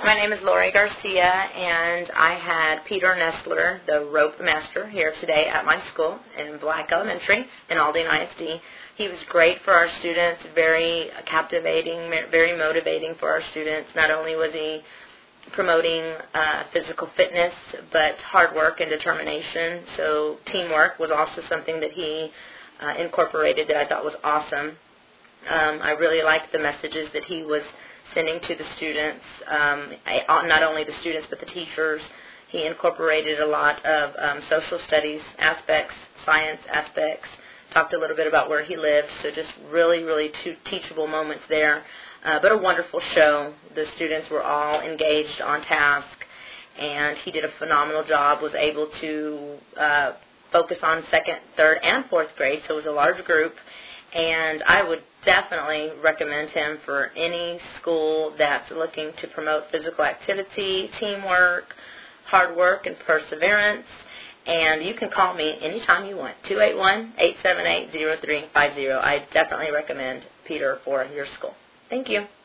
My name is Lori Garcia, and I had Peter Nestler, the rope master, here today at my school in Black Elementary in Aldine ISD. He was great for our students, very captivating, very motivating for our students. Not only was he promoting physical fitness, but hard work and determination. So teamwork was also something that he incorporated that I thought was awesome. I really liked the messages that he was sending to the students, not only the students but the teachers. He incorporated a lot of social studies aspects, science aspects, talked a little bit about where he lived, so just really, really two teachable moments there. But a wonderful show. The students were all engaged on task, and he did a phenomenal job, was able to focus on second, third, and fourth grade, so it was a large group. And I would definitely recommend him for any school that's looking to promote physical activity, teamwork, hard work, and perseverance. And you can call me anytime you want, 281-878-0350. I definitely recommend Peter for your school. Thank you.